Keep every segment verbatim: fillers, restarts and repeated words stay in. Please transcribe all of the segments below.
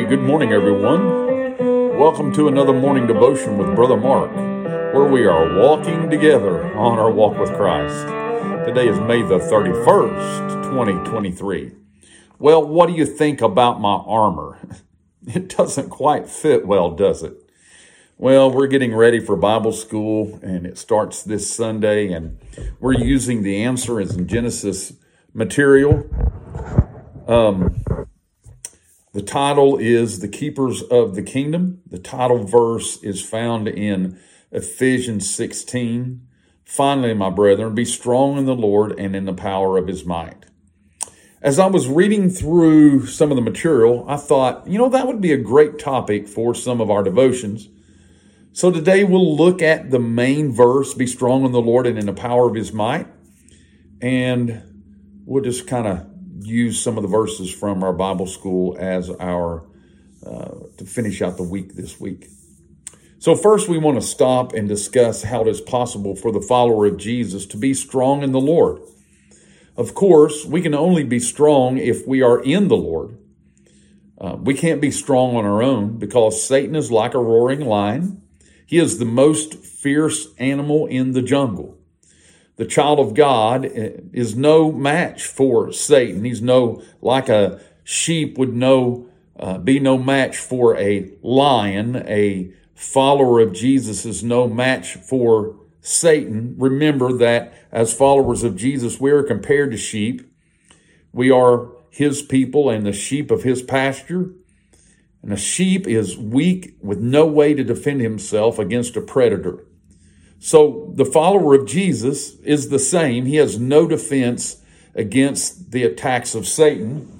good morning, everyone. Welcome to another morning devotion with Brother Mark, where we are walking together on our walk with Christ. Today is May the thirty-first, twenty twenty-three. Well, what do you think about my armor? It doesn't quite fit well, does it? Well, we're getting ready for Bible school, and it starts this Sunday, and we're using the Answers in Genesis material. Um... The title is The Keepers of the Kingdom. The title verse is found in Ephesians sixteen. Finally, my brethren, be strong in the Lord and in the power of his might. As I was reading through some of the material, I thought, you know, that would be a great topic for some of our devotions. So today we'll look at the main verse, be strong in the Lord and in the power of his might. And we'll just kind of use some of the verses from our Bible school as our, uh, to finish out the week this week. So first we want to stop and discuss how it is possible for the follower of Jesus to be strong in the Lord. Of course, we can only be strong if we are in the Lord. Uh, we can't be strong on our own because Satan is like a roaring lion. He is the most fierce animal in the jungle. The child of God is no match for Satan. He's no, like a sheep would no, uh, be no match for a lion. A follower of Jesus is no match for Satan. Remember that as followers of Jesus, we are compared to sheep. We are his people and the sheep of his pasture. And a sheep is weak with no way to defend himself against a predator. So the follower of Jesus is the same. He has no defense against the attacks of Satan,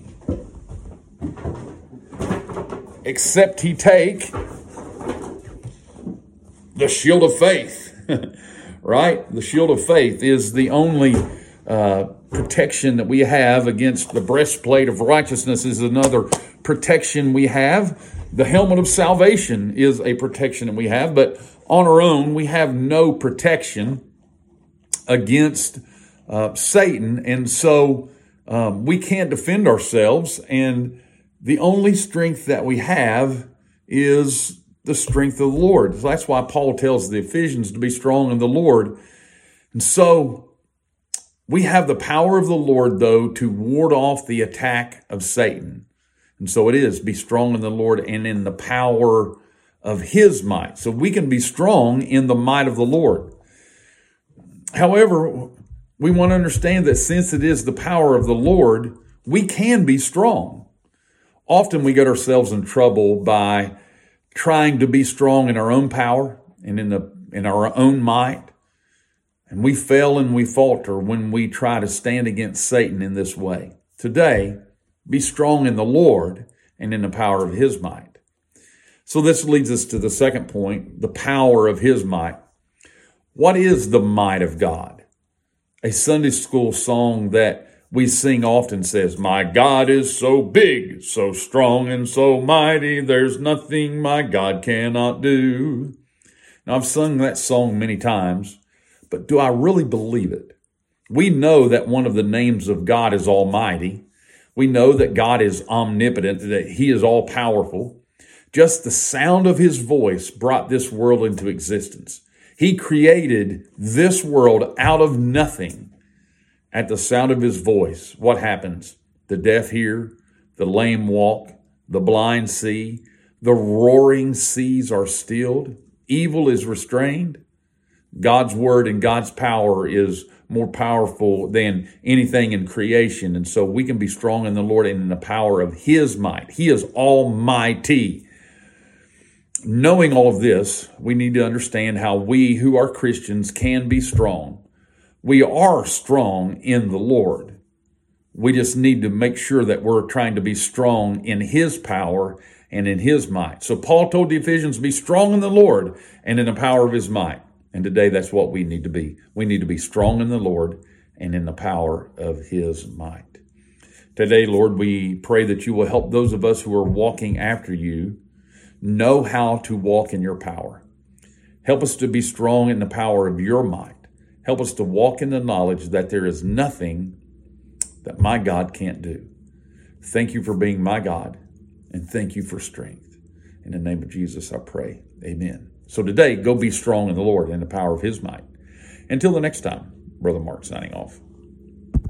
except he take the shield of faith, right? The shield of faith is the only uh, protection that we have against the breastplate of righteousness is another protection we have. The helmet of salvation is a protection that we have, but on our own, we have no protection against uh, Satan. And so um, we can't defend ourselves. And the only strength that we have is the strength of the Lord. That's why Paul tells the Ephesians to be strong in the Lord. And so we have the power of the Lord, though, to ward off the attack of Satan. And so it is, be strong in the Lord and in the power of his might. So we can be strong in the might of the Lord. However, we want to understand that since it is the power of the Lord, we can be strong. Often we get ourselves in trouble by trying to be strong in our own power and in the in our own might. And we fail and we falter when we try to stand against Satan in this way. Today, be strong in the Lord and in the power of his might. So this leads us to the second point, the power of his might. What is the might of God? A Sunday school song that we sing often says, my God is so big, so strong, and so mighty, there's nothing my God cannot do. Now, I've sung that song many times, but do I really believe it? We know that one of the names of God is Almighty. We know that God is omnipotent, that he is all-powerful. Just the sound of his voice brought this world into existence. He created this world out of nothing. At the sound of his voice, what happens? The deaf hear, the lame walk, the blind see, the roaring seas are stilled, evil is restrained. God's word and God's power is more powerful than anything in creation. And so we can be strong in the Lord and in the power of his might. He is almighty. Knowing all of this, we need to understand how we who are Christians can be strong. We are strong in the Lord. We just need to make sure that we're trying to be strong in his power and in his might. So Paul told the Ephesians, be strong in the Lord and in the power of his might. And today that's what we need to be. We need to be strong in the Lord and in the power of his might. Today, Lord, we pray that you will help those of us who are walking after you know how to walk in your power. Help us to be strong in the power of your might. Help us to walk in the knowledge that there is nothing that my God can't do. Thank you for being my God. and thank you for strength. In the name of Jesus, I pray. Amen. So today, go be strong in the Lord and the power of his might. Until the next time, Brother Mark signing off.